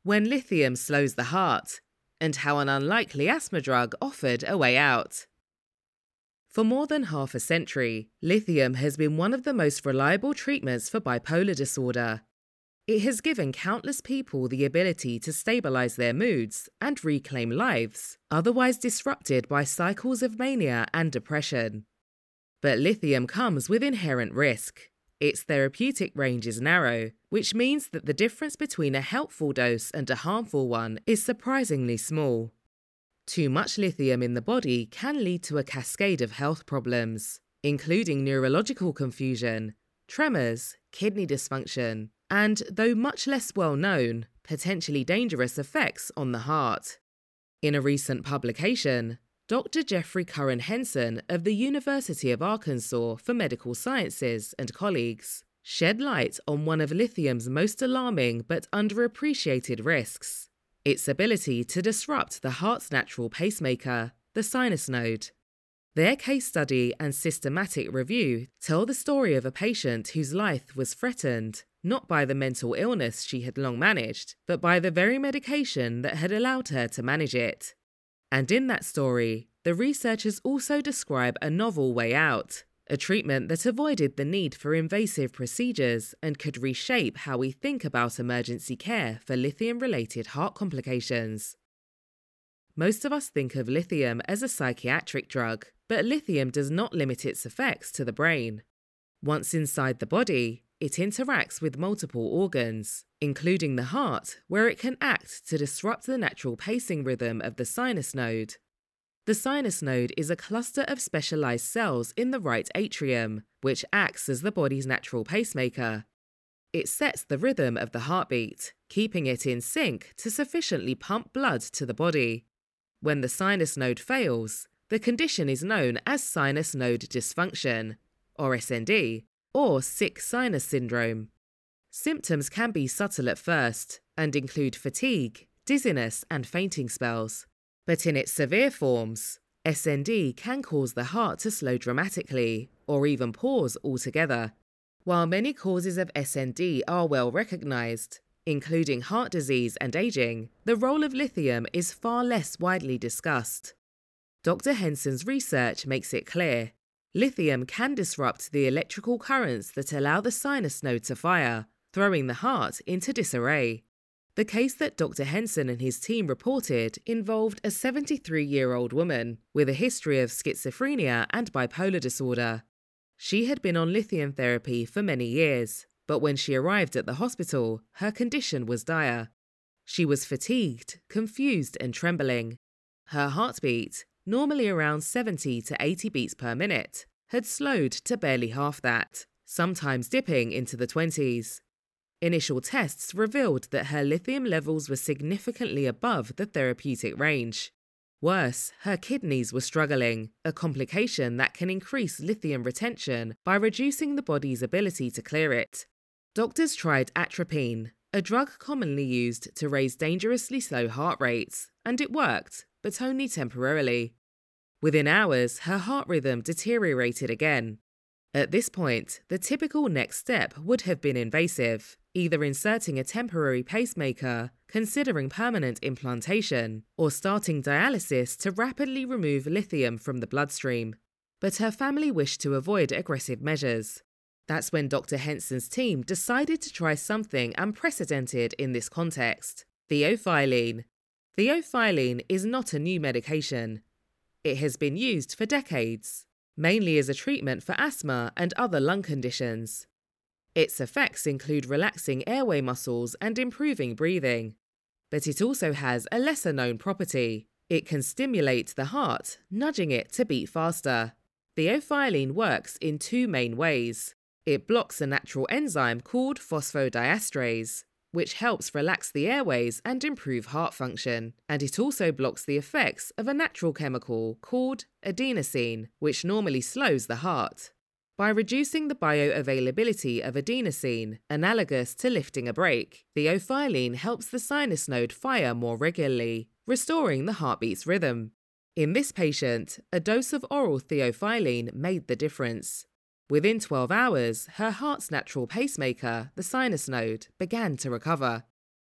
when lithium slows the heart, and how an unlikely asthma drug offered a way out. For more than half a century, lithium has been one of the most reliable treatments for bipolar disorder. It has given countless people the ability to stabilize their moods and reclaim lives, otherwise disrupted by cycles of mania and depression. But lithium comes with inherent risk. Its therapeutic range is narrow, which means that the difference between a helpful dose and a harmful one is surprisingly small. Too much lithium in the body can lead to a cascade of health problems, including neurological confusion, tremors, kidney dysfunction, and, though much less well known, potentially dangerous effects on the heart. In a recent publication, Dr. Jeffrey Curran Henson of the University of Arkansas for Medical Sciences and colleagues shed light on one of lithium's most alarming but underappreciated risks: its ability to disrupt the heart's natural pacemaker, the sinus node. Their case study and systematic review tell the story of a patient whose life was threatened not by the mental illness she had long managed, but by the very medication that had allowed her to manage it. And in that story, the researchers also describe a novel way out, a treatment that avoided the need for invasive procedures and could reshape how we think about emergency care for lithium-related heart complications. Most of us think of lithium as a psychiatric drug, but lithium does not limit its effects to the brain. Once inside the body, it interacts with multiple organs, including the heart, where it can act to disrupt the natural pacing rhythm of the sinus node. The sinus node is a cluster of specialized cells in the right atrium, which acts as the body's natural pacemaker. It sets the rhythm of the heartbeat, keeping it in sync to sufficiently pump blood to the body. When the sinus node fails, the condition is known as sinus node dysfunction, or SND, or sick sinus syndrome. Symptoms can be subtle at first and include fatigue, dizziness, and fainting spells. But in its severe forms, SND can cause the heart to slow dramatically or even pause altogether. While many causes of SND are well recognized, including heart disease and aging, the role of lithium is far less widely discussed. Dr. Henson's research makes it clear. Lithium can disrupt the electrical currents that allow the sinus node to fire, throwing the heart into disarray. The case that Dr. Henson and his team reported involved a 73-year-old woman with a history of schizophrenia and bipolar disorder. She had been on lithium therapy for many years, but when she arrived at the hospital, her condition was dire. She was fatigued, confused, and trembling. Her heartbeat, normally around 70 to 80 beats per minute, had slowed to barely half that, sometimes dipping into the 20s. Initial tests revealed that her lithium levels were significantly above the therapeutic range. Worse, her kidneys were struggling, a complication that can increase lithium retention by reducing the body's ability to clear it. Doctors tried atropine, a drug commonly used to raise dangerously slow heart rates, and it worked, but only temporarily. Within hours, her heart rhythm deteriorated again. At this point, the typical next step would have been invasive, either inserting a temporary pacemaker, considering permanent implantation, or starting dialysis to rapidly remove lithium from the bloodstream. But her family wished to avoid aggressive measures. That's when Dr. Henson's team decided to try something unprecedented in this context: theophylline. Theophylline is not a new medication. It has been used for decades, mainly as a treatment for asthma and other lung conditions. Its effects include relaxing airway muscles and improving breathing. But it also has a lesser-known property. It can stimulate the heart, nudging it to beat faster. Theophylline works in two main ways. It blocks a natural enzyme called phosphodiesterase, which helps relax the airways and improve heart function, and it also blocks the effects of a natural chemical called adenosine, which normally slows the heart. By reducing the bioavailability of adenosine, analogous to lifting a brake, theophylline helps the sinus node fire more regularly, restoring the heartbeat's rhythm. In this patient, a dose of oral theophylline made the difference. Within 12 hours, her heart's natural pacemaker, the sinus node, began to recover.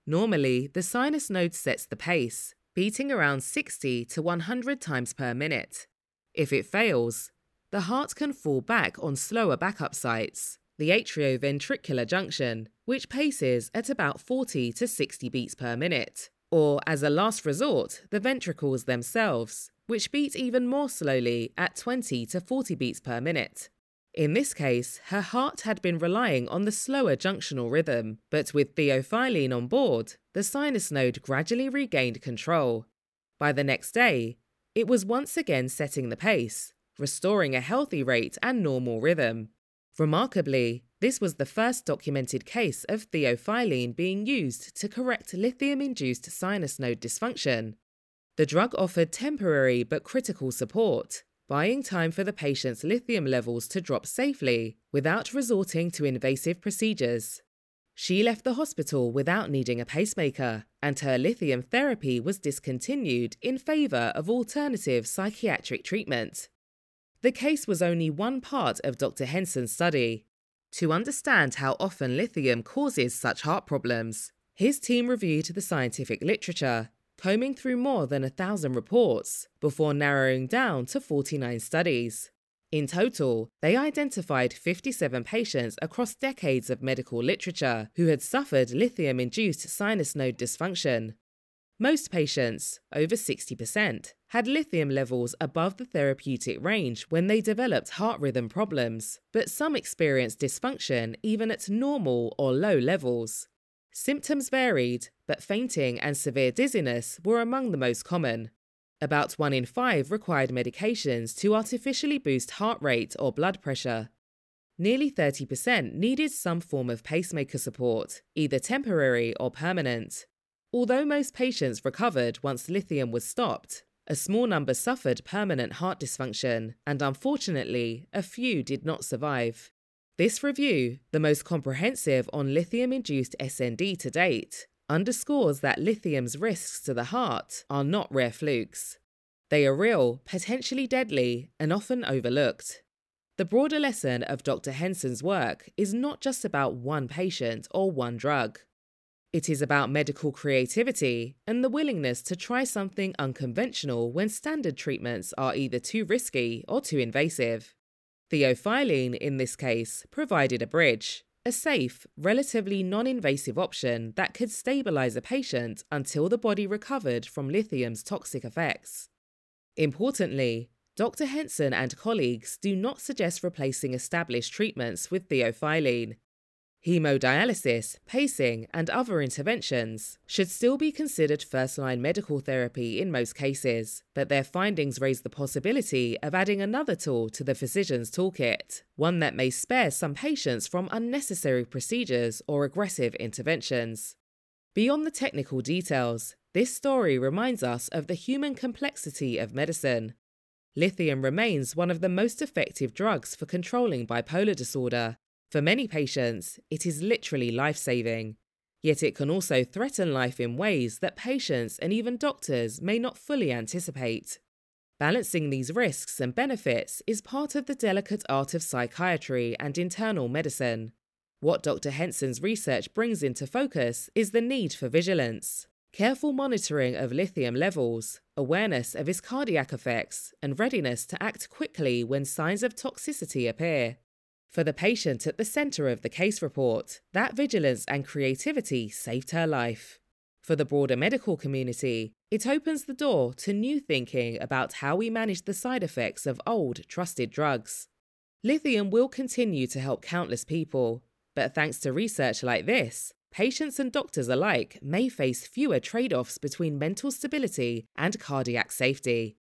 Normally, the sinus node sets the pace, beating around 60 to 100 times per minute. If it fails, the heart can fall back on slower backup sites, the atrioventricular junction, which paces at about 40 to 60 beats per minute, or as a last resort, the ventricles themselves, which beat even more slowly at 20 to 40 beats per minute. In this case, her heart had been relying on the slower junctional rhythm, but with theophylline on board, the sinus node gradually regained control. By the next day, it was once again setting the pace, restoring a healthy rate and normal rhythm. Remarkably, this was the first documented case of theophylline being used to correct lithium-induced sinus node dysfunction. The drug offered temporary but critical support, buying time for the patient's lithium levels to drop safely without resorting to invasive procedures. She left the hospital without needing a pacemaker, and her lithium therapy was discontinued in favor of alternative psychiatric treatment. The case was only one part of Dr. Henson's study. To understand how often lithium causes such heart problems, his team reviewed the scientific literature, combing through more than 1,000 reports before narrowing down to 49 studies. In total, they identified 57 patients across decades of medical literature who had suffered lithium-induced sinus node dysfunction. Most patients, over 60%, had lithium levels above the therapeutic range when they developed heart rhythm problems, but some experienced dysfunction even at normal or low levels. Symptoms varied, but fainting and severe dizziness were among the most common. About 1 in 5 required medications to artificially boost heart rate or blood pressure. Nearly 30% needed some form of pacemaker support, either temporary or permanent. Although most patients recovered once lithium was stopped, a small number suffered permanent heart dysfunction, and unfortunately, a few did not survive. This review, the most comprehensive on lithium-induced SND to date, underscores that lithium's risks to the heart are not rare flukes. They are real, potentially deadly, and often overlooked. The broader lesson of Dr. Henson's work is not just about one patient or one drug. It is about medical creativity and the willingness to try something unconventional when standard treatments are either too risky or too invasive. Theophylline, in this case, provided a bridge, a safe, relatively non-invasive option that could stabilize a patient until the body recovered from lithium's toxic effects. Importantly, Dr. Henson and colleagues do not suggest replacing established treatments with theophylline. Hemodialysis, pacing, and other interventions should still be considered first-line medical therapy in most cases, but their findings raise the possibility of adding another tool to the physician's toolkit, one that may spare some patients from unnecessary procedures or aggressive interventions. Beyond the technical details, this story reminds us of the human complexity of medicine. Lithium remains one of the most effective drugs for controlling bipolar disorder. For many patients, it is literally life-saving, yet it can also threaten life in ways that patients and even doctors may not fully anticipate. Balancing these risks and benefits is part of the delicate art of psychiatry and internal medicine. What Dr. Henson's research brings into focus is the need for vigilance, careful monitoring of lithium levels, awareness of its cardiac effects, and readiness to act quickly when signs of toxicity appear. For the patient at the centre of the case report, that vigilance and creativity saved her life. For the broader medical community, it opens the door to new thinking about how we manage the side effects of old, trusted drugs. Lithium will continue to help countless people, but thanks to research like this, patients and doctors alike may face fewer trade-offs between mental stability and cardiac safety.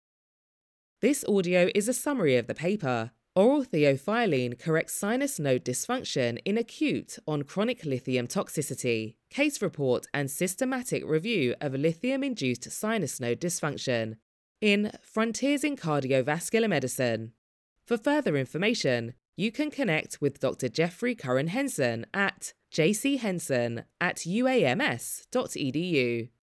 This audio is a summary of the paper. Oral theophylline corrects sinus node dysfunction in acute on chronic lithium toxicity, case report and systematic review of lithium-induced sinus node dysfunction in Frontiers in Cardiovascular Medicine. For further information, you can connect with Dr. Jeffrey Curran Henson at jchenson@uams.edu.